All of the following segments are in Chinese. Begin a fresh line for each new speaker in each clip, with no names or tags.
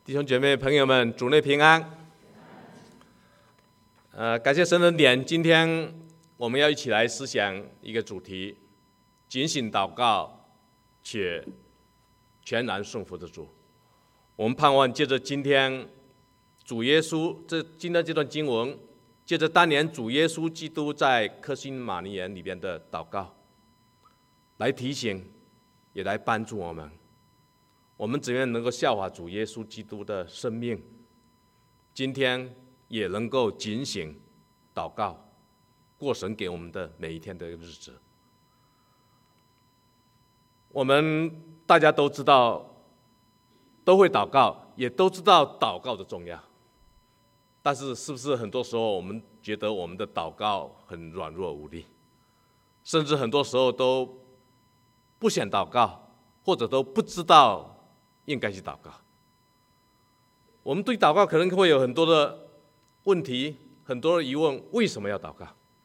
弟兄姐妹朋友们，主内平安。感谢神的恩典，今天我们要一起来思想一个主题：警醒祷告，且全然顺服的主。我们盼望借着今天主耶稣今天这段经文，借着当年主耶稣基督在客西马尼园里边的祷告，来提醒，也来帮助我们。我们怎样能够效法主耶稣基督的生命，今天也能够警醒祷告，过神给我们的每一天的日子。我们大家都知道，都会祷告，也都知道祷告的重要，但是是不是很多时候我们觉得我们的祷告很软弱无力，甚至很多时候都不想祷告，或者都不知道应该去祷告。我们对祷告可能会有很多的问题，很多的疑问：为什么要祷告？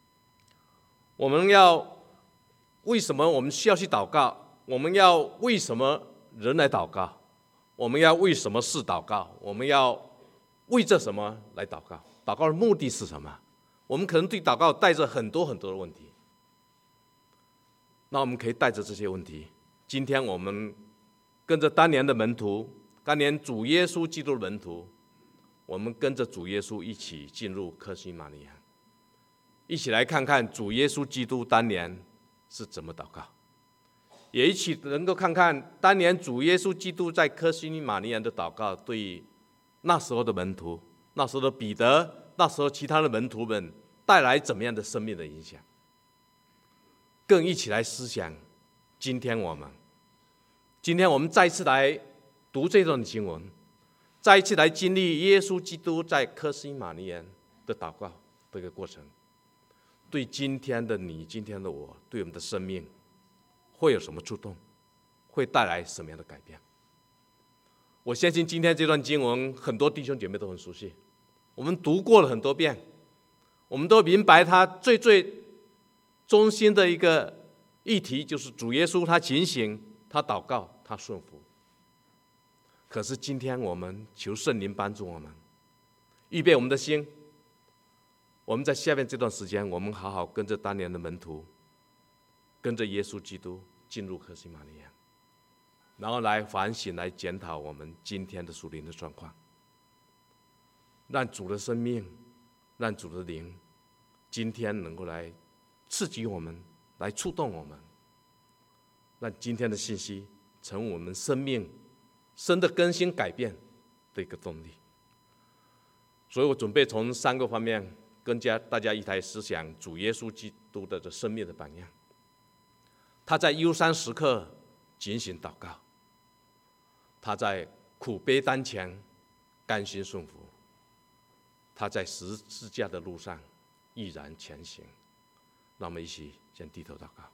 为什么我们需要去祷告？我们要为什么人来祷告？我们要为什么事祷告？我们要为这什么来祷告？祷告的目的是什么？我们可能对祷告带着很多很多的问题。那我们可以带着这些问题，今天我们跟着当年的门徒，当年主耶稣基督的门徒，我们跟着主耶稣一起进入客西马尼园，一起来看看主耶稣基督当年是怎么祷告，也一起能够看看当年主耶稣基督在客西马尼园的祷告，对那时候的门徒，那时候的彼得，那时候其他的门徒们带来怎么样的生命的影响，更一起来思想今天我们再次来读这段经文，再一次来经历耶稣基督在客西马尼园的祷告的一个过程，对今天的你，今天的我，对我们的生命会有什么触动，会带来什么样的改变？我相信今天这段经文，很多弟兄姐妹都很熟悉，我们读过了很多遍，我们都明白他最中心的一个议题，就是主耶稣他警醒，他祷告，他顺服。可是今天我们求圣灵帮助我们，预备我们的心，我们在下面这段时间，我们好好跟着当年的门徒，跟着耶稣基督进入客西马尼园，然后来反省，来检讨我们今天的属灵的状况，让主的生命，让主的灵今天能够来刺激我们，来触动我们，让今天的信息成为我们生命生的更新改变的一个动力。所以我准备从3个方面跟大家一起来思想主耶稣基督的生命的榜样。他在忧伤时刻警醒祷告，他在苦悲当前甘心顺服，他在十字架的路上毅然前行。让我们一起先低头祷告。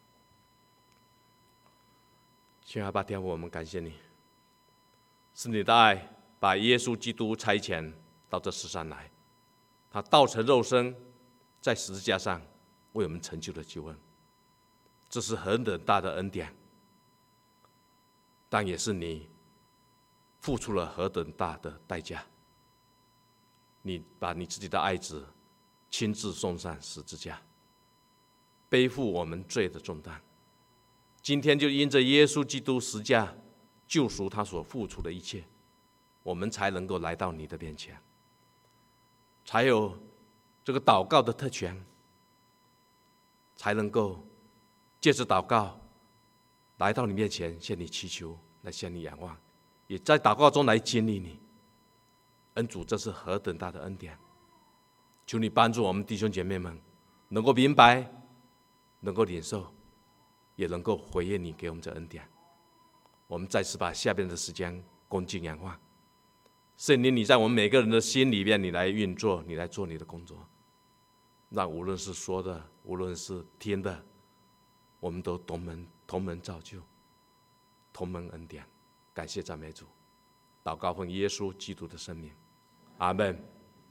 亲爱的天父，我们感谢你，是你的爱把耶稣基督差遣到这世上来，他道成肉身，在十字架上为我们成就了救恩，这是何等大的恩典，但也是你付出了何等大的代价，你把你自己的爱子亲自送上十字架，背负我们罪的重担。今天就因着耶稣基督十字架救赎他所付出的一切，我们才能够来到你的面前，才有这个祷告的特权，才能够借着祷告来到你面前，向你祈求，来向你仰望，也在祷告中来经历你。恩主，这是何等大的恩典！求你帮助我们弟兄姐妹们能够明白，能够领受，也能够回应你给我们的恩典。我们再次把下边的时间恭敬仰望，圣灵，你在我们每个人的心里面，你来运作，你来做你的工作，让无论是说的，无论是听的，我们都同门造就，同门恩典。感谢赞美主，祷告奉耶稣基督的圣名，阿们。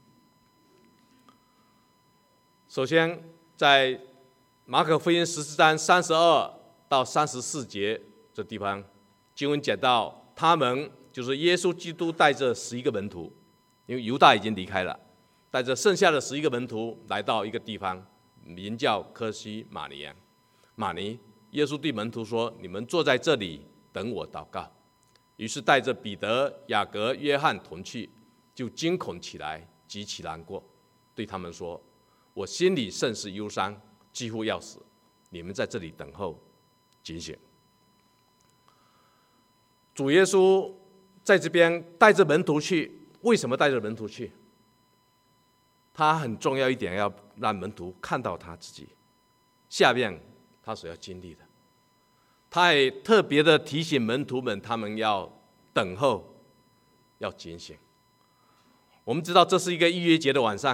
首先，在马可福音14章32到34节这地方，经文讲到他们就是耶稣基督带着11个门徒，因为犹大已经离开了，带着剩下的11个门徒来到一个地方，名叫科西玛尼。耶稣对门徒说：“你们坐在这里等我祷告。”于是带着彼得、雅各、约翰同去，就惊恐起来，极其难过，对他们说：“我心里甚是忧伤，几乎要死。你们在这里等候，警醒。”主耶稣在这边带着门徒去，为什么带着门徒去？他很重要一点，要让门徒看到他自己下面他所要经历的。他也特别的提醒门徒们，他们要等候，要警醒。我们知道这是一个逾越节的晚上，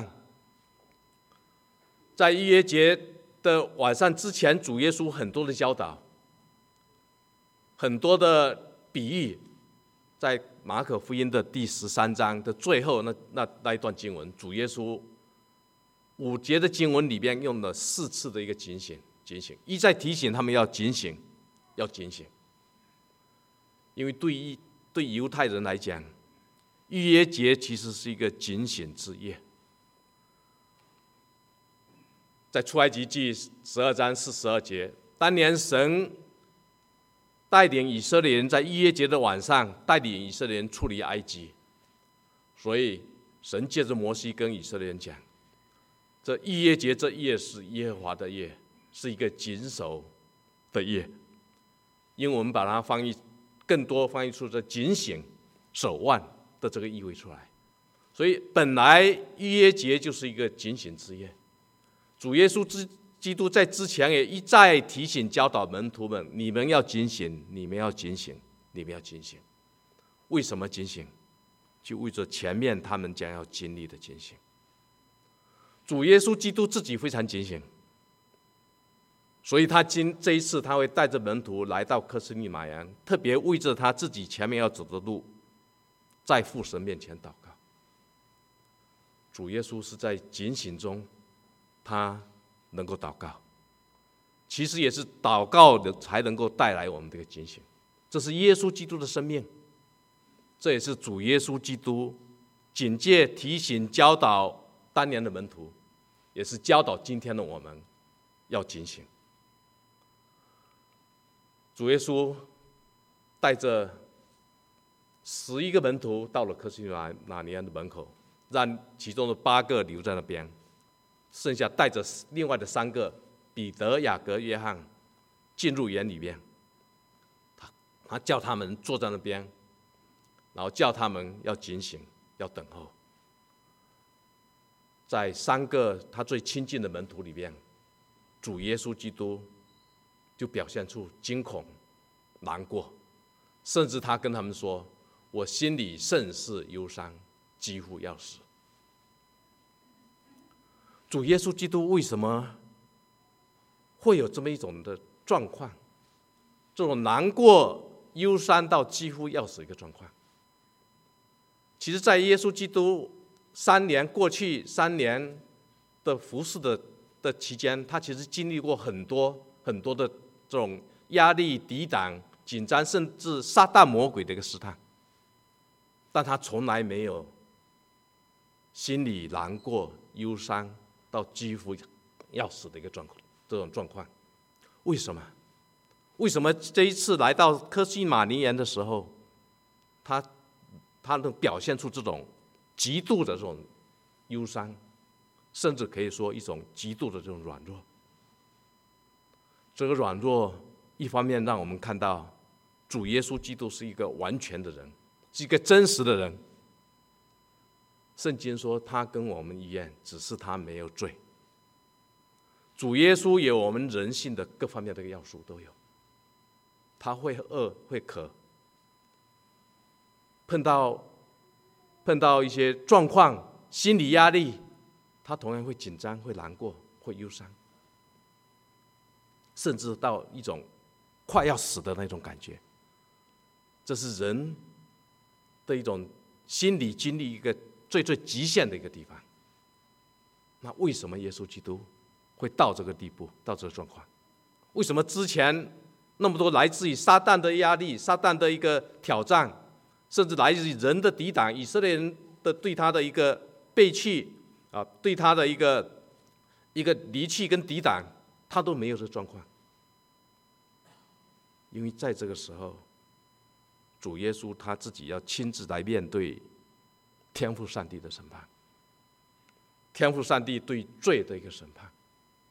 在逾越节的晚上之前，主耶稣很多的教导，很多的比喻，在马可福音的第13章的最后那一段经文，主耶稣5节的经文里边用了4次的一个警醒，一再提醒他们要警醒，因为对犹太人来讲，逾越节其实是一个警醒之夜。在出埃及记12章42节，当年神带领以色列人在逾越节的晚上带领以色列人出离埃及，所以神借着摩西跟以色列人讲，这逾越节这夜是耶和华的夜，是一个谨守的夜。因为我们把它更多翻译出这警醒、守望的这个意味出来，所以本来逾越节就是一个警醒之夜。主耶稣基督在之前也一再提醒教导门徒们：你们要警醒，你们要警醒，你们要警醒。为什么警醒？就为着前面他们将要经历的警醒。主耶稣基督自己非常警醒，所以这一次他会带着门徒来到客西马尼园，特别为着他自己前面要走的路，在父神面前祷告。主耶稣是在警醒中，他能够祷告，其实也是祷告的才能够带来我们这个警醒。这是耶稣基督的生命，这也是主耶稣基督警戒、提醒、教导当年的门徒，也是教导今天的我们要警醒。主耶稣带着11个门徒到了客西马尼园的门口，让其中的8个留在那边，剩下带着另外的3个彼得、雅各、约翰进入园里边。他叫他们坐在那边，然后叫他们要警醒，要等候。在3个他最亲近的门徒里边，主耶稣基督就表现出惊恐、难过，甚至他跟他们说：“我心里甚是忧伤，几乎要死。”主耶稣基督为什么会有这么一种的状况？这种难过、忧伤到几乎要死的一个状况。其实，在耶稣基督过去3年的服事的期间，他其实经历过很多的这种压力、抵挡、紧张，甚至撒旦魔鬼的一个试探，但他从来没有心里难过、忧伤到几乎要死的一个这种状况。为什么？为什么这一次来到客西马尼园的时候，他能表现出这种极度的这种忧伤，甚至可以说一种极度的这种软弱？这个软弱一方面让我们看到主耶稣基督是一个完全的人，是一个真实的人。圣经说他跟我们一样，只是他没有罪。主耶稣有我们人性的各方面的要素都有，他会饿会渴，碰到一些状况、心理压力，他同样会紧张、会难过、会忧伤，甚至到一种快要死的那种感觉。这是人的一种心理经历一个最极限的一个地方。那为什么耶稣基督会到这个地步，到这个状况？为什么之前那么多来自于撒旦的压力、撒旦的一个挑战， 甚至来自于人的抵挡，以色列人的对他的一个背弃啊，对他的一个离弃跟抵挡，他都没有这状况。因为在这个时候，主耶稣他自己要亲自来面对天父上帝的审判，天父上帝对罪的一个审判。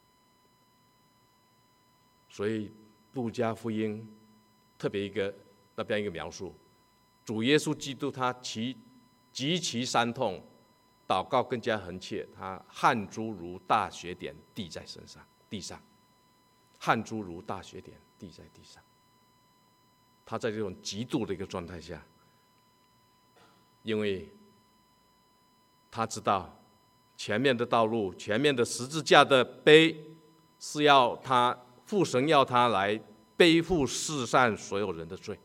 所以路加福音特别那边一个描述，主耶稣基督他极其伤痛，祷告更加恒切，他汗珠如大雪点滴在地上，汗珠如大雪点滴在地上。他在这种极度的一个状态下，因为他知道前面的道路，前面的十字架的碑，是要他父神要他来背负世上所有人的罪。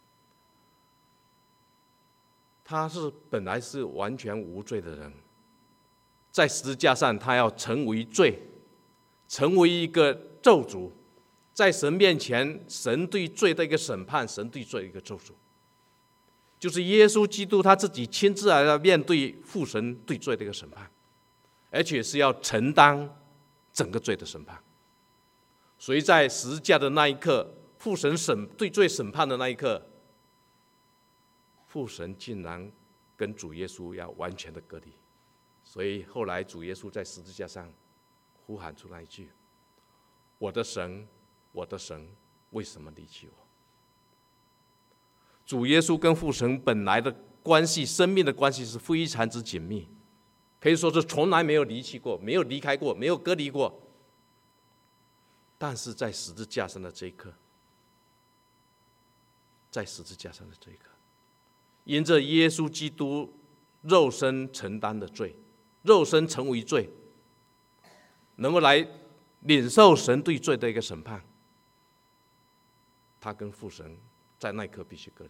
他本来是完全无罪的人，在十字架上他要成为罪，成为一个咒诅，在神面前，神对罪的一个审判，神对罪的一个咒诅，就是耶稣基督他自己亲自来面对父神对罪的一个审判，而且是要承担整个罪的审判。所以在十字架的那一刻，父神对罪审判的那一刻，父神竟然跟主耶稣要完全的隔离。所以后来主耶稣在十字架上呼喊出那一句：我的神，我的神，为什么离弃我？主耶稣跟父神本来的关系，生命的关系是非常之紧密，可以说是从来没有离弃过，没有离开过，没有隔离过。但是在十字架上的这一刻，因着耶稣基督肉身承担的罪，肉身成为罪，能够来领受神对罪的一个审判，他跟父神在那一刻必须隔离。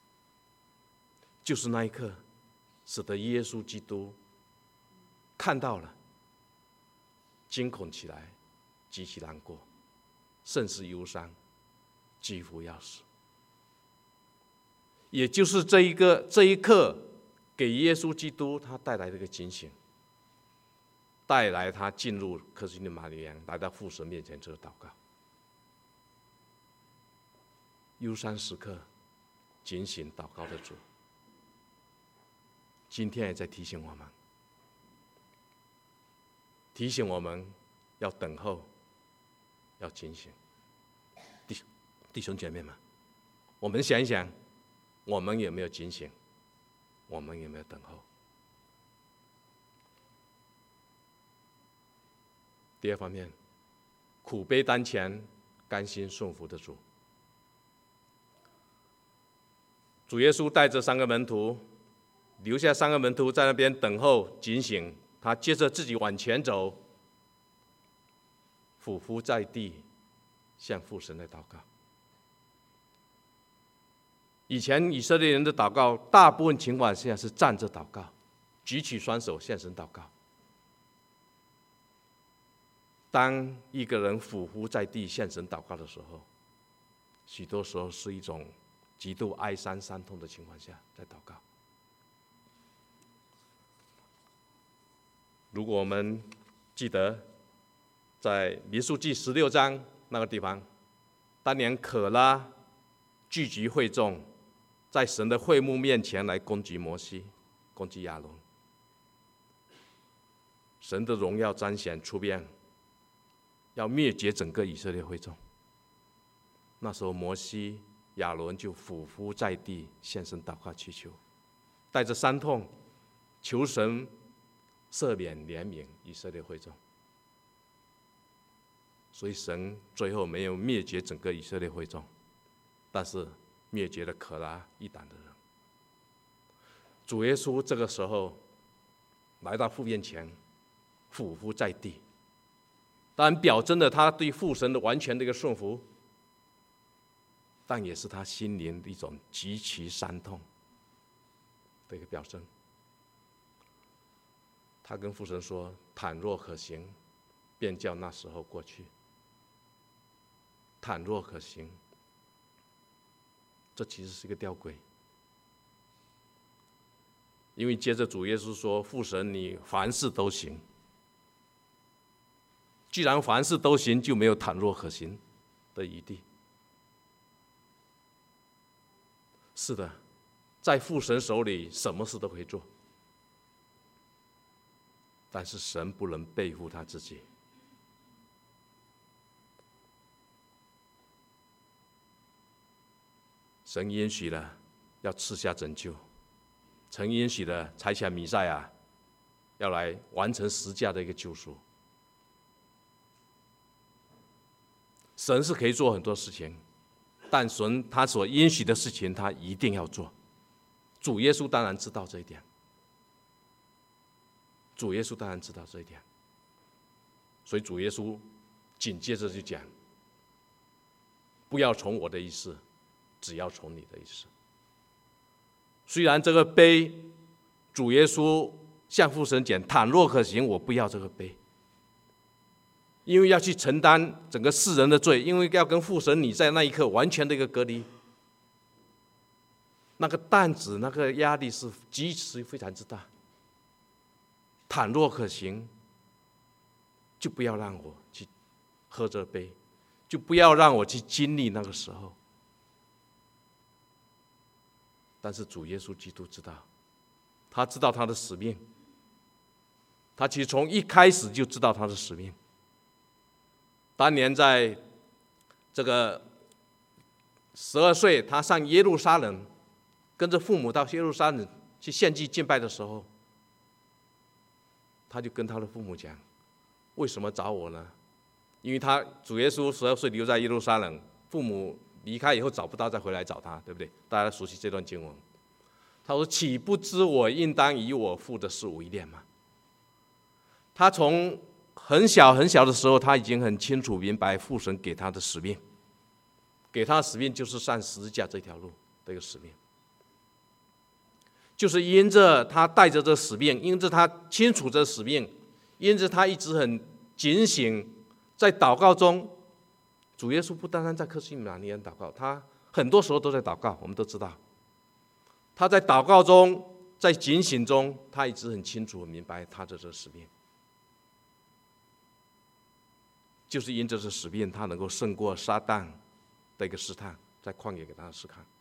就是那一刻，使得耶稣基督看到了，惊恐起来，极其难过，甚是忧伤，几乎要死。也就是这一刻，给耶稣基督他带来这个警醒，带来他进入客西马尼园，来到父神面前这个祷告。忧伤时刻，警醒祷告的主，今天也在提醒我们要等候，要警醒。弟兄姐妹们，我们想一想，我们有没有警醒？我们有没有等候？第二方面，苦悲当前，甘心顺服的主。主耶稣带着3个门徒，留下3个门徒在那边等候警醒，他接着自己往前走，俯伏在地，向父神来祷告。以前以色列人的祷告，大部分情况下是站着祷告，举起双手向神祷告。当一个人俯伏在地向神祷告的时候，许多时候是一种极度哀伤伤痛的情况下在祷告。如果我们记得在民数记16章那个地方，当年可拉聚集会众，在神的会幕面前来攻击摩西，攻击亚伦，神的荣耀彰显出边，要灭绝整个以色列会众。那时候摩西、亚伦就俯伏在地向神祷告祈求，带着伤痛求神赦免怜悯以色列会众。所以神最后没有灭绝整个以色列会众，但是灭绝了可拉一党的人。主耶稣这个时候来到父面前，俯伏在地，当然表征了他对父神的完全的一个顺服，但也是他心灵一种极其伤痛的一个表征。他跟父神说：倘若可行，便叫那时候过去。倘若可行，这其实是一个吊诡。 因为接着主耶稣说：“父神，你凡事都行。”既然凡事都行，就没有倘若可行的余地。是的，在父神手里，什么事都可以做，但是神不能背负他自己。神允许了要赐下拯救，神允许了差遣弥赛亚要来完成十架的一个救赎。神是可以做很多事情，但神他所允许的事情，他一定要做。主耶稣当然知道这一点，主耶稣当然知道这一点，所以主耶稣紧接着就讲：“不要从我的意思，只要从你的意思。”虽然这个杯，主耶稣向父神讲：“倘若可行，我不要这个杯。”因为要去承担整个世人的罪，因为要跟父神你在那一刻完全的一个隔离，那个担子、那个压力是极其非常之大。倘若可行，就不要让我去喝这杯，就不要让我去经历那个时候。但是主耶稣基督知道，他知道他的使命，他其实从一开始就知道他的使命。当年在这个12岁，他上耶路撒冷，跟着父母到耶路撒冷去献祭敬拜的时候，他就跟他的父母讲：“为什么找我呢？因为主耶稣12岁留在耶路撒冷，父母离开以后找不到，再回来找他，对不对？大家熟悉这段经文。他说：‘岂不知我应当以我父的事为念吗？’他从很小很小的时候，他已经很清楚明白父神给他的使命，给他的使命就是上十字架这条路的一个使命，就是因着他带着这使命，因着他清楚这使命，因着他一直很警醒，在祷告中，主耶稣不单单在客西马尼园祷告，他很多时候都在祷告，我们都知道，他在祷告中，在警醒中，他一直很清楚很明白他的这使命。就是因着这使命，他能够胜过撒旦的一个试探，在旷野给他的试探，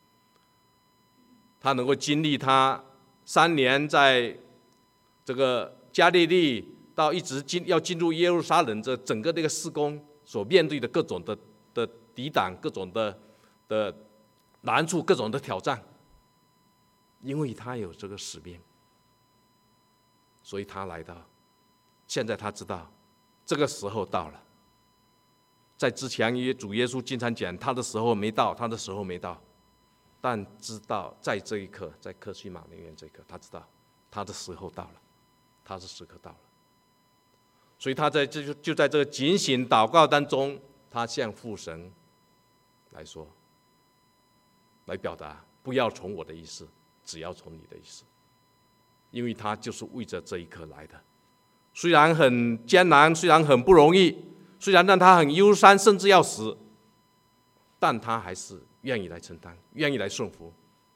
他能够经历他3年在这个加利利到一直要进入耶路撒冷这整个这个事工所面对的各种的抵挡、各种的难处、各种的挑战，因为他有这个使命，所以他来到。现在他知道这个时候到了。在之前，主耶稣经常讲他的时候没到，他的时候没到，但知道在这一刻，在客西马尼园这一刻，他知道他的时候到了，他的时刻到了。所以他就在这个警醒祷告当中，他向父神来说，来表达不要从我的意思，只要从你的意思，因为他就是为着这一刻来的。虽然很艰难，虽然很不容易，虽然让他很忧伤，甚至要死，但他还是愿意来承担，愿意来顺服，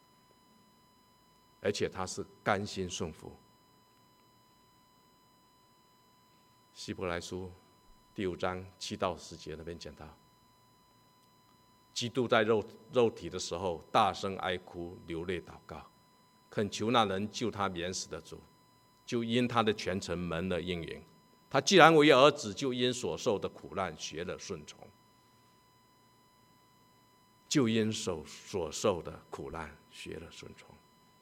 而且他是甘心顺服。希伯来书第5章7到10节那边讲到，基督在肉体的时候，大声哀哭，流泪祷告，恳求那能救他免死的主，就因他的全程蒙了应允。他既然为儿子，就因所受的苦难学了顺从，就因所受的苦难学了顺从。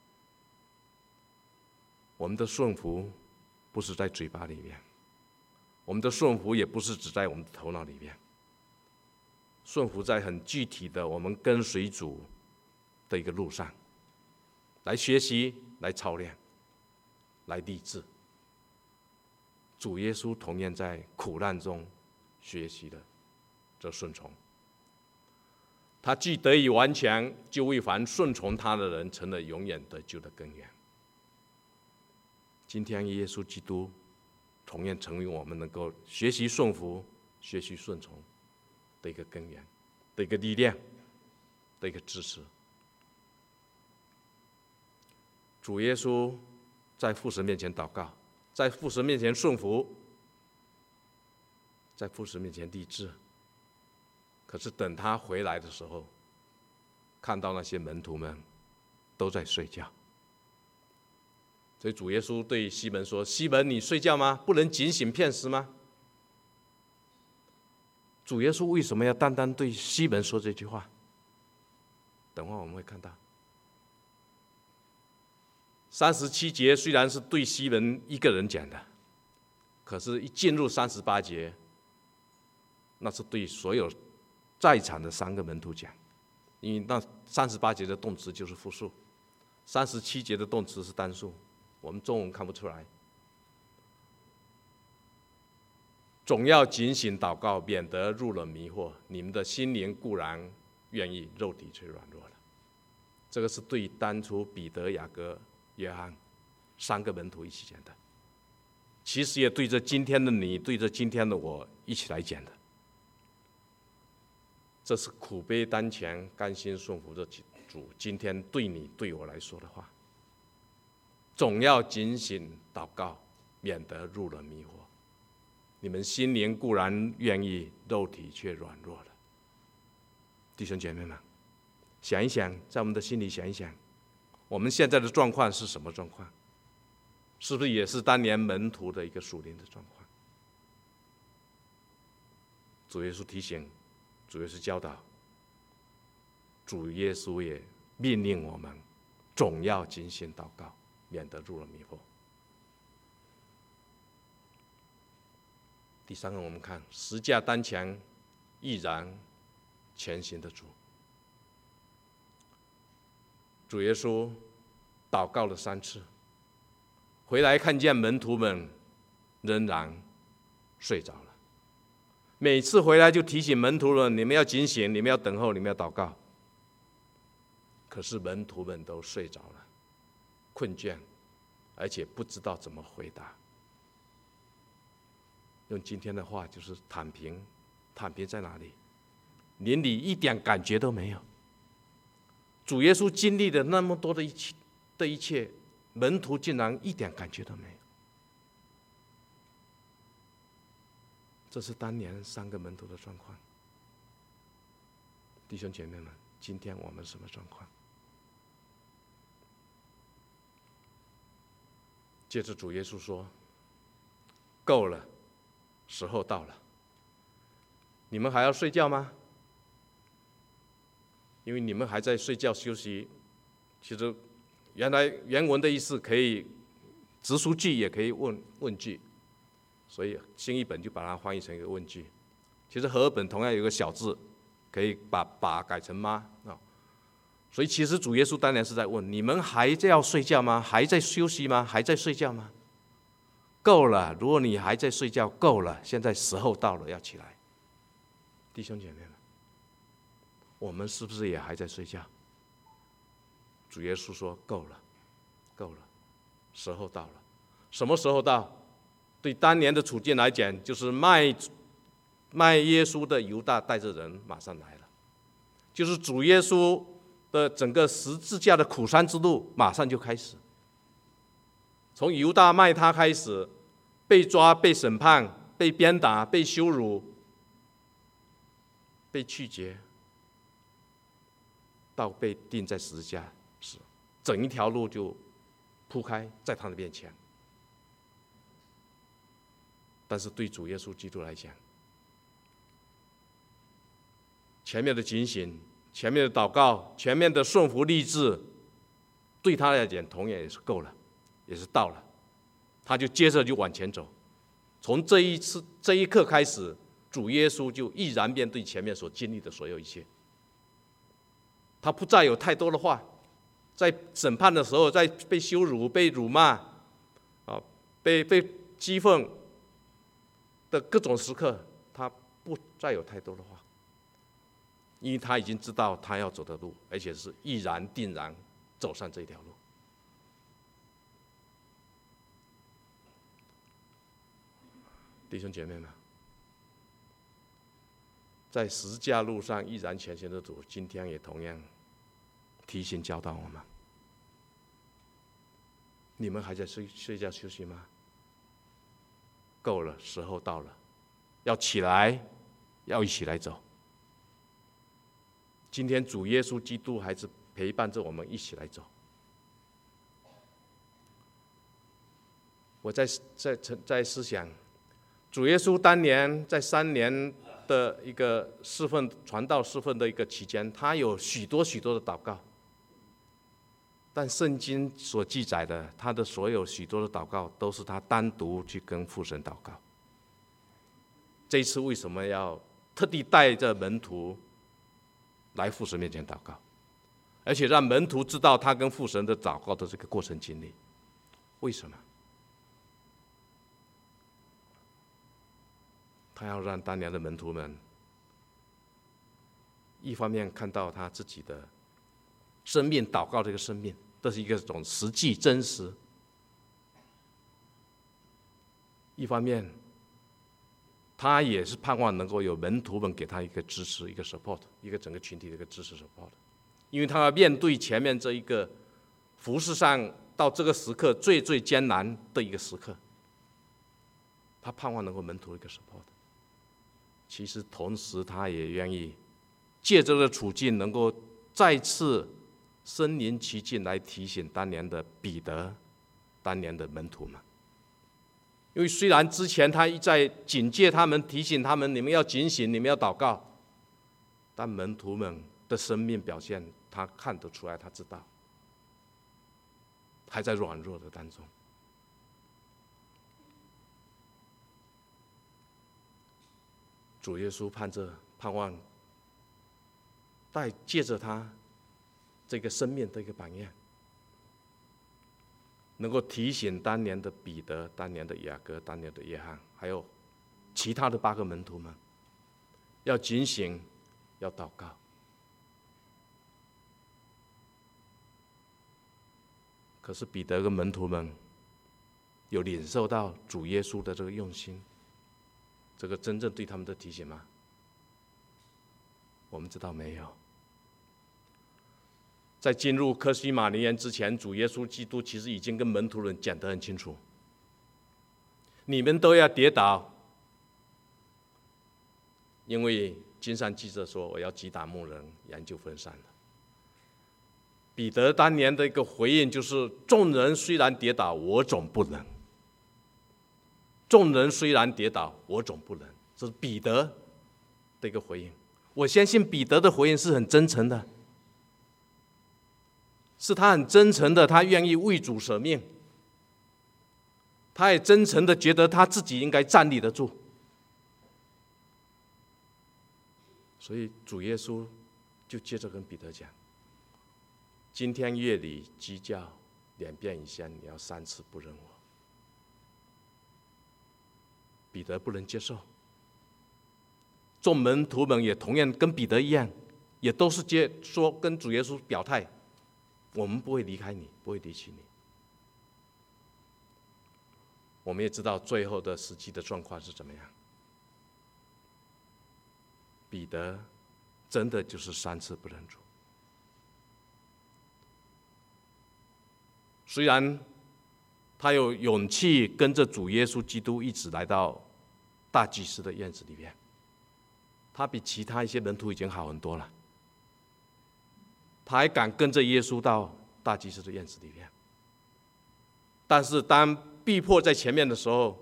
我们的顺服不是在嘴巴里面，我们的顺服也不是只在我们的头脑里面，顺服在很具体的我们跟随主的一个路上，来学习，来操练，来立志。主耶稣同样在苦难中学习了这顺从，他既得以完全，就为凡顺从他的人成了永远得救的根源。今天耶稣基督同样成为我们能够学习顺服、学习顺从的一个根源、的一个力量、的一个支持。 主耶稣在父神面前祷告，在父神面前顺服，在父神面前立志。可是等他回来的时候，看到那些门徒们都在睡觉。所以主耶稣对西门说：“西门，你睡觉吗？不能警醒片时吗？”主耶稣为什么要单单对西门说这句话？等会我们会看到。37节虽然是对西门一个人讲的，可是一进入38节，那是对所有在场的3个门徒讲，因为那38节的动词就是复数，37节的动词是单数，我们中文看不出来。总要警醒祷告，免得入了迷惑。你们的心灵固然愿意，肉体却软弱了。这个是对当初彼得、雅各、约翰3个门徒一起讲的，其实也对着今天的你，对着今天的我一起来讲的。这是苦悲当前、甘心顺服的主今天对你、对我来说的话。总要警醒祷告，免得入了迷惑。你们心灵固然愿意，肉体却软弱了。弟兄姐妹们，想一想，在我们的心里想一想，我们现在的状况是什么状况？是不是也是当年门徒的一个属灵的状况？主耶稣提醒，主耶稣教导，主耶稣也命令我们，总要警醒祷告，免得入了迷惑。第3个，我们看十架当强，毅然前行的主。主耶稣祷告了3次，回来看见门徒们仍然睡着了。每次回来就提醒门徒们：你们要警醒，你们要等候，你们要祷告。可是门徒们都睡着了，困倦，而且不知道怎么回答。用今天的话就是躺平，躺平在哪里？连你一点感觉都没有。主耶稣经历了那么多的一切，门徒竟然一点感觉都没有。这是当年3个门徒的状况。弟兄姐妹们，今天我们什么状况？接着主耶稣说：“够了，时候到了。你们还要睡觉吗？因为你们还在睡觉休息。”其实原来原文的意思可以直述句，也可以问句，所以新译本就把它翻译成一个问句。其实和合本同样有一个小字，可以把改成吗啊。所以其实主耶稣当然是在问：你们还在要睡觉吗？还在休息吗？还在睡觉吗？够了！如果你还在睡觉，够了！现在时候到了，要起来。弟兄姐妹们，我们是不是也还在睡觉？主耶稣说：够了，够了，时候到了。什么时候到？对当年的处境来讲，就是卖耶稣的犹大带着人马上来了，就是主耶稣的整个十字架的苦山之路马上就开始。从犹大卖他开始，被抓、被审判、被鞭打、被羞辱、被拒绝，到被钉在十字架时，整一条路就铺开在他的面前。但是对主耶稣基督来讲，前面的警醒、前面的祷告、前面的顺服立志，对他来讲同样也是够了，也是到了。他就接着就往前走。从这一刻开始，主耶稣就毅然面对前面所经历的所有一切。他不再有太多的话，在审判的时候，在被羞辱、被辱骂、被讥讽的各种时刻，他不再有太多的话，因为他已经知道他要走的路，而且是毅然定然走上这条路。弟兄姐妹们，在十字架路上毅然前行的主，今天也同样提醒教导我们： 你们还在睡觉休息吗？够了，时候到了，要起来，要一起来走。今天主耶稣基督还是陪伴着我们一起来走。我在思想，主耶稣当年在3年的一个传道侍奉的一个期间，他有许多的祷告。但圣经所记载的，他的所有许多的祷告，都是他单独去跟父神祷告。这一次为什么要特地带着门徒来父神面前祷告，而且让门徒知道他跟父神的祷告的这个过程经历？为什么？他要让当年的门徒们，一方面看到他自己的生命，祷告这个生命，这是一种实际真实；一方面，他也是盼望能够有门徒们给他一个支持，一个 support， 一个整个群体的一个支持 support， 因为他要面对前面这一个服事上到这个时刻最艰难的一个时刻，他盼望能够门徒一个 support。其实同时，他也愿意借这个处境，能够再次身临其境来提醒当年的彼得，当年的门徒们。因为虽然之前他一再警戒他们，提醒他们，你们要警醒，你们要祷告，但门徒们的生命表现，他看得出来，他知道还在软弱的当中。主耶稣盼望借着他这个生命的一个榜样，能够提醒当年的彼得、当年的雅各、当年的约翰，还有其他的8个门徒们，要警醒，要祷告。可是彼得跟门徒们有领受到主耶稣的这个用心，这个真正对他们的提醒吗？我们知道没有。在进入客西马尼园之前，主耶稣基督其实已经跟门徒们讲得很清楚：你们都要跌倒，因为经上记着说，我要击打牧人，羊就分散了。彼得当年的一个回应就是：众人虽然跌倒，我总不能；众人虽然跌倒，我总不能。这是彼得的一个回应。我相信彼得的回应是很真诚的，是他很真诚的，他愿意为主舍命，他也真诚的觉得他自己应该站立得住。所以主耶稣就接着跟彼得讲：今天夜里鸡叫2遍以上，你要3次不认我。彼得不能接受，众门徒们也同样跟彼得一样，也都是说跟主耶稣表态：我们不会离开你，不会离弃你。我们也知道最后的实际的状况是怎么样。彼得真的就是3次不认主。虽然他有勇气跟着主耶稣基督一直来到大祭司的院子里面，他比其他一些门徒已经好很多了。他还敢跟着耶稣到大祭司的院子里面，但是当逼迫在前面的时候，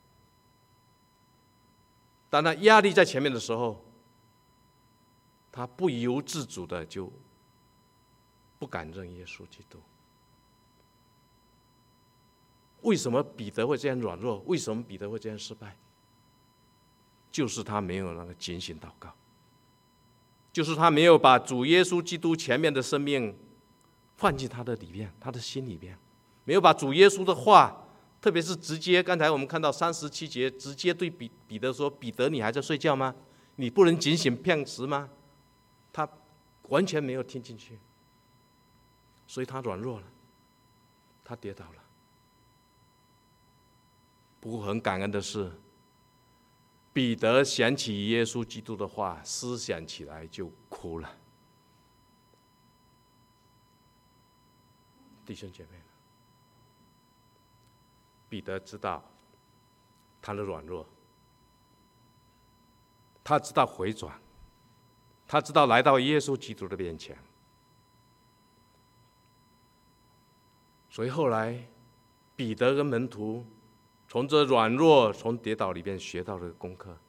当他压力在前面的时候，他不由自主的就不敢认耶稣基督。为什么彼得会这样软弱？为什么彼得会这样失败？就是他没有那个警醒祷告，就是他没有把主耶稣基督前面的生命放进他的里面，他的心里面，没有把主耶稣的话，特别是直接，刚才我们看到37节，直接对彼得说：彼得，你还在睡觉吗？你不能警醒片时吗？他完全没有听进去，所以他软弱了，他跌倒了。不过很感恩的是，彼得想起耶稣基督的话，思想起来就哭了。弟兄姐妹们， 彼得知道他的软弱，他知道回转，他知道来到耶稣基督的面前。所以后来彼得跟门徒从这软弱、从跌倒里面学到了功课。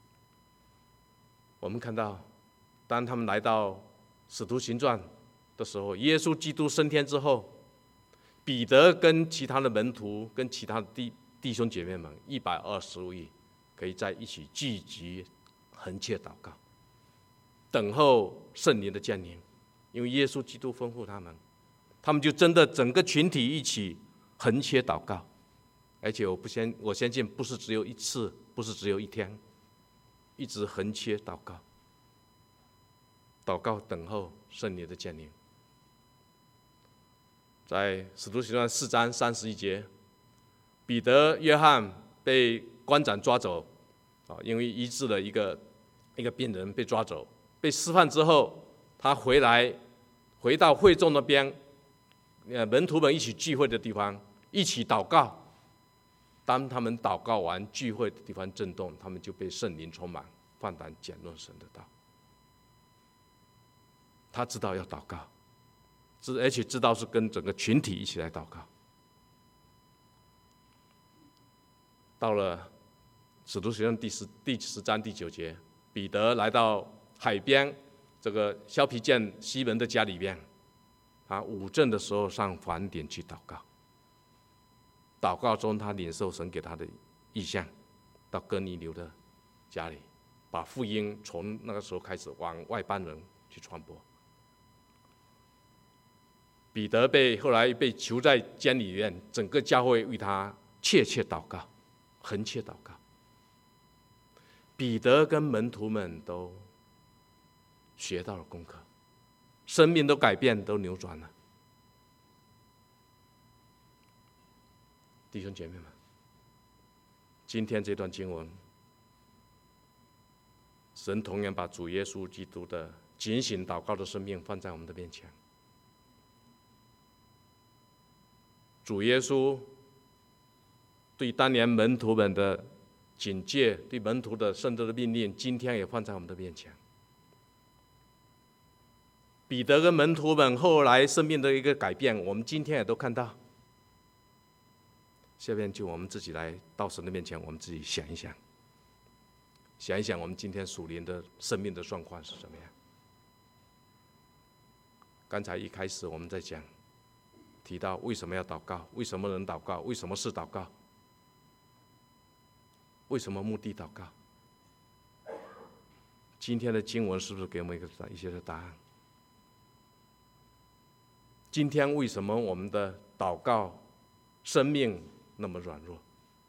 我们看到，当他们来到使徒行传的时候，耶稣基督升天之后，彼得跟其他的门徒、跟其他的弟兄姐妹们120位，可以在一起聚集，横切祷告，等候圣灵的降临。因为耶稣基督吩咐他们，他们就真的整个群体一起横切祷告。而且我相信不是只有一次，不是只有一天，一直横切祷告，祷告等候圣灵的降临。在使徒行传4章31节，彼得、约翰被官长抓走，因为医治了一个病人被抓走，被释放之后，他回到会众那边，门徒们一起聚会的地方，一起祷告。当他们祷告完，聚会的地方震动，他们就被圣灵充满，放胆讲论神的道。他知道要祷告，而且知道是跟整个群体一起来祷告。到了使徒行传第10章第9节，彼得来到海边这个削皮匠西门的家里边，他午正的时候上房顶去祷告。祷告中，他领受神给他的意象，到哥尼流的家里，把福音从那个时候开始往外邦人去传播。彼得后来被囚在监里面，整个教会为他切祷告，横切祷告。彼得跟门徒们都学到了功课，生命都改变，都扭转了。弟兄姐妹们，今天这段经文，神同样把主耶稣基督的警醒祷告的生命放在我们的面前。主耶稣对当年门徒们的警戒，对门徒的圣徒的命令，今天也放在我们的面前。彼得跟门徒们后来生命的一个改变，我们今天也都看到。下面就我们自己来到神的面前，我们自己想一想我们今天属灵的生命的状况是怎么样。刚才一开始我们在提到为什么要祷告，为什么能祷告，为什么是祷告，为什么目的祷告。今天的经文是不是给我们一些的答案？今天为什么我们的祷告生命那么软弱？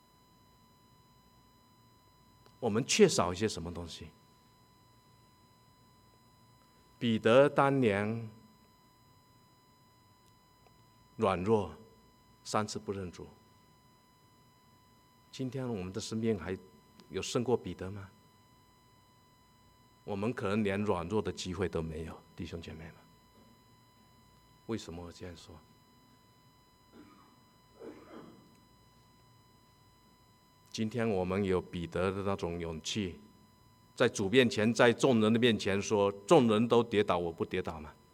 我们缺少一些什么东西？彼得当年软弱3次不认主，今天我们的生命还有胜过彼得吗？我们可能连软弱的机会都没有，弟兄姐妹们。为什么我这样说？今天我们有彼得的那种勇气，在主面前，在众人的面前说：“众人都跌倒，我不跌倒吗？”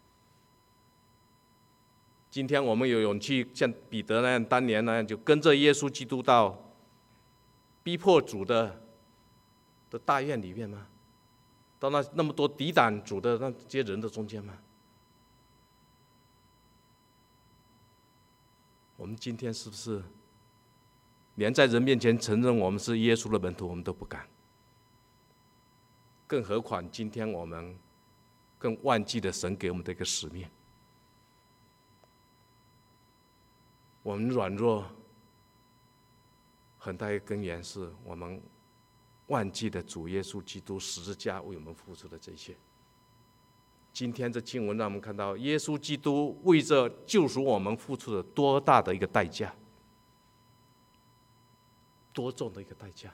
今天我们有勇气像彼得那样，当年那样，就跟着耶稣基督到逼迫主的大院里面吗？到那么多抵挡主的那些人的中间吗？我们今天是不是连在人面前承认我们是耶稣的门徒，我们都不敢？更何况今天我们更忘记了神给我们的一个使命。我们软弱很大一个根源是我们忘记了主耶稣基督十字架为我们付出的这些。今天这经文让我们看到耶稣基督为这救赎我们付出了多大的一个代价，多重的一个代价，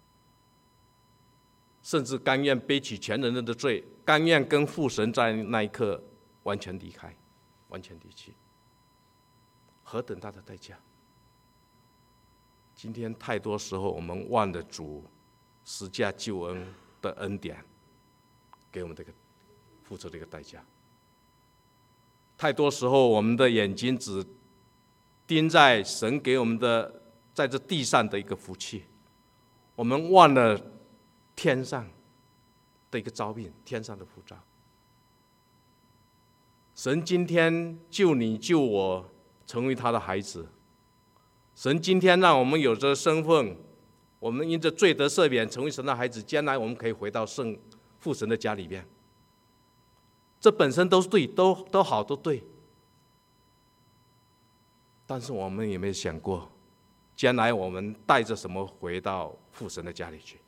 甚至甘愿背起全人类的罪，甘愿跟父神在那一刻完全离开，完全离去，何等大的代价！ 今天太多时候我们忘了主十架救恩的恩典给我们这个付出的一个代价。太多时候我们的眼睛只盯在神给我们的在这地上的一个福气，我们忘了天上的一个招聘，天上的呼召。神今天救你救我成为他的孩子，神今天让我们有这身份，我们因着罪得赦免成为神的孩子，将来我们可以回到父神的家里面，这本身都是对，都好，都对。但是我们有没有想过，将来我们带着什么回到父神的家里去？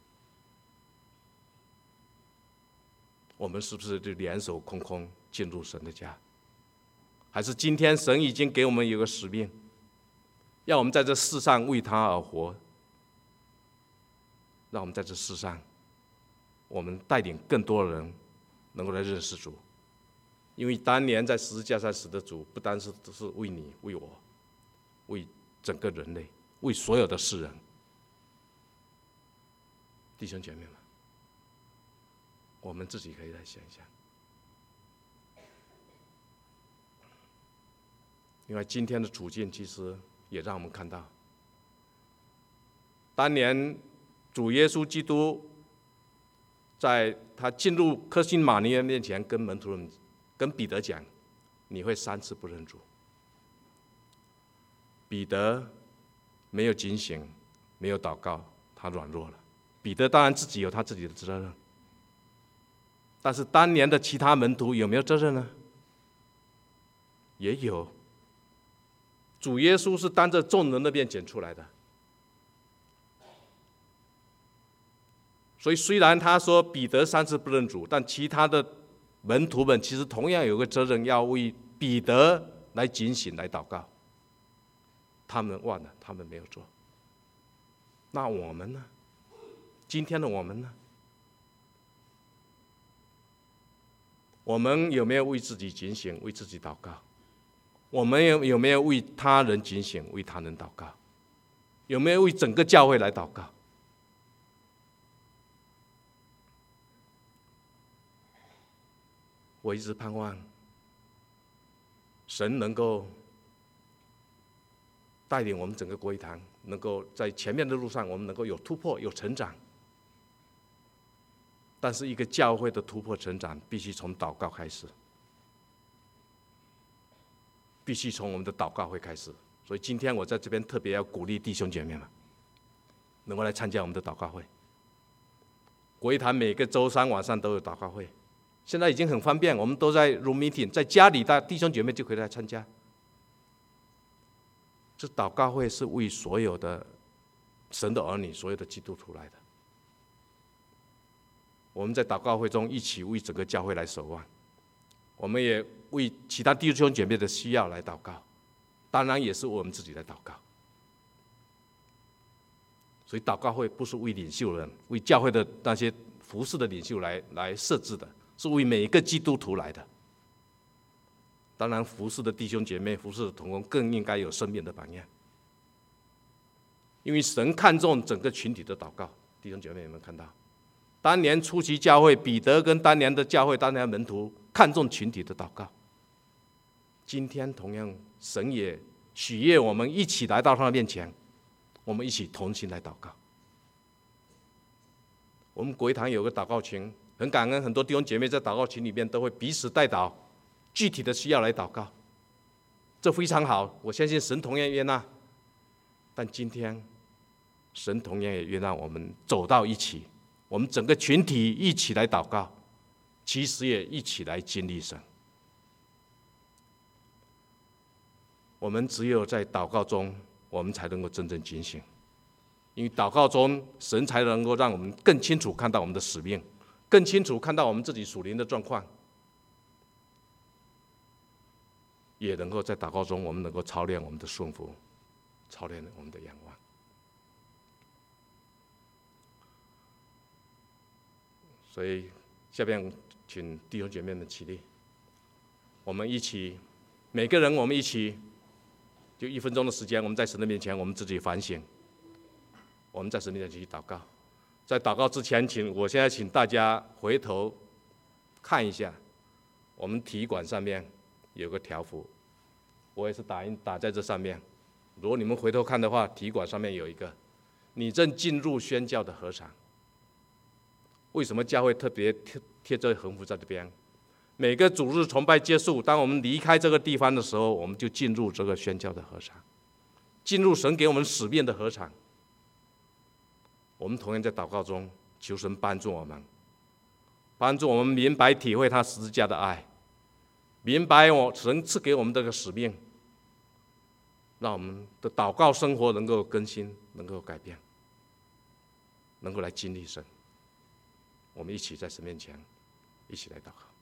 我们是不是就两手空空进入神的家？还是今天神已经给我们有个使命，要我们在这世上为他而活，让我们在这世上，我们带领更多的人能够来认识主。因为当年在十字架上死的主，不单是为你、为我、为整个人类、为所有的世人。弟兄姐妹们，我们自己可以来想一想。因为今天的处境其实也让我们看到，当年主耶稣基督在他进入客西马尼园面前，跟门徒们、跟彼得讲：“你会3次不认主。”彼得没有警醒，没有祷告，他软弱了。彼得当然自己有他自己的责任，但是当年的其他门徒有没有责任呢？也有。主耶稣是当着众人的面拣出来的，所以虽然他说彼得3次不认主，但其他的门徒们其实同样有个责任，要为彼得来警醒、来祷告。他们忘了，他们没有做。那我们呢？今天的我们呢？我们有没有为自己警醒、为自己祷告？我们有没有为他人警醒、为他人祷告？有没有为整个教会来祷告？我一直盼望神能够带领我们整个国语堂，能够在前面的路上我们能够有突破、有成长。但是一个教会的突破成长必须从祷告开始，必须从我们的祷告会开始。所以今天我在这边特别要鼓励弟兄姐妹们能够来参加我们的祷告会。国语堂每个周3晚上都有祷告会，现在已经很方便，我们都在 Room Meeting， 在家里的弟兄姐妹就可以来参加。这祷告会是为所有的神的儿女、所有的基督徒来的。我们在祷告会中一起为整个教会来守望，我们也为其他弟兄姐妹的需要来祷告，当然也是我们自己来祷告。所以祷告会不是为领袖人、为教会的那些服侍的领袖来设置的，是为每一个基督徒来的。当然，服侍的弟兄姐妹、服侍的同工更应该有生命的榜样，因为神看重整个群体的祷告。弟兄姐妹有没有看到？当年初期教会，彼得跟当年的教会、当年的门徒看重群体的祷告。今天同样，神也喜悦我们一起来到他的面前，我们一起同心来祷告。我们国语堂有个祷告群，很感恩，很多弟兄姐妹在祷告群里面都会彼此代祷，具体的需要来祷告，这非常好。我相信神同样悦纳，但今天神同样也悦纳我们走到一起。我们整个群体一起来祷告，其实也一起来经历神。我们只有在祷告中，我们才能够真正警醒，因为祷告中，神才能够让我们更清楚看到我们的使命，更清楚看到我们自己属灵的状况，也能够在祷告中，我们能够操练我们的顺服，操练我们的仰望。所以，下边请弟兄姐妹们起立，我们一起，每个人我们一起，就1分钟的时间，我们在神的面前，我们自己反省， 我们在神面前去祷告。在祷告之前，我现在请大家回头看一下，我们体育馆上面有个条幅，我也是打在这上面。如果你们回头看的话，体育馆上面有一个，你正进入宣教的禾场。为什么教会特别贴这横幅在这边？每个主日崇拜结束，当我们离开这个地方的时候，我们就进入这个宣教的禾场，进入神给我们使命的禾场。我们同样在祷告中求神帮助我们，帮助我们明白体会他十字架的爱，明白神赐给我们这个使命，让我们的祷告生活能够更新，能够改变，能够来经历神。我们一起在神面前一起来祷告。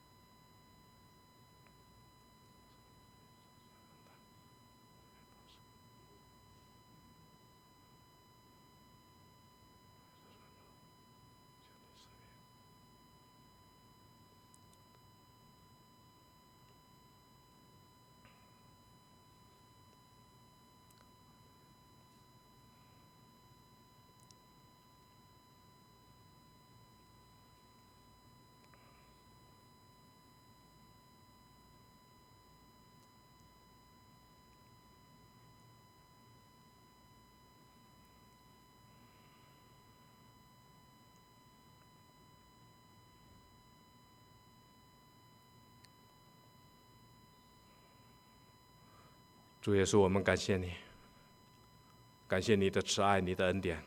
主耶稣，我们感谢你，感谢你的慈爱，你的恩典。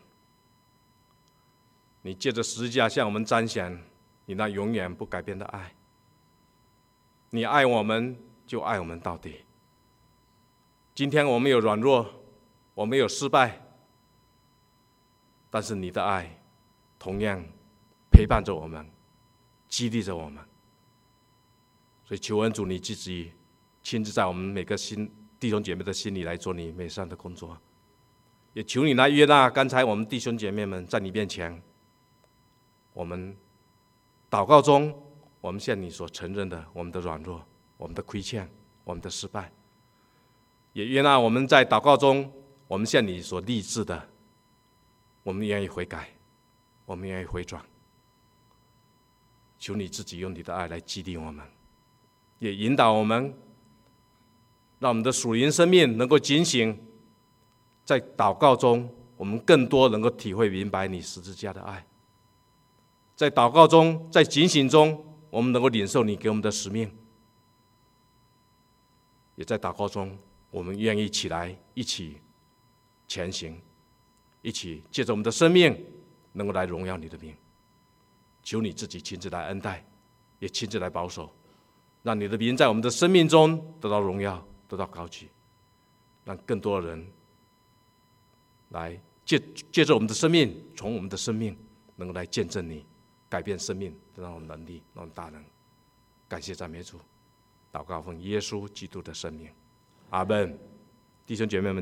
你借着十字架向我们彰显你那永远不改变的爱。你爱我们，就爱我们到底。今天我们有软弱，我们有失败，但是你的爱同样陪伴着我们，激励着我们。所以求恩主你自己亲自在我们每个弟兄姐妹的心里来做你美善的工作，也求你来悦纳刚才我们弟兄姐妹们在你面前，我们祷告中，我们向你所承认的我们的软弱、我们的亏欠、我们的失败，也悦纳我们在祷告中，我们向你所立志的，我们愿意悔改，我们愿意回转。求你自己用你的爱来激励我们，也引导我们，让我们的属灵生命能够警醒，在祷告中，我们更多能够体会明白你十字架的爱。在祷告中，在警醒中，我们能够领受你给我们的使命。也在祷告中，我们愿意起来，一起前行，一起借着我们的生命，能够来荣耀你的名。求你自己亲自来恩待，也亲自来保守，让你的名在我们的生命中得到荣耀，得到高举，让更多的人来借着我们的生命，从我们的生命能够来见证你改变生命的那种能力、那种大能。感谢赞美主，祷告奉耶稣基督的圣名，阿们。弟兄姐妹们。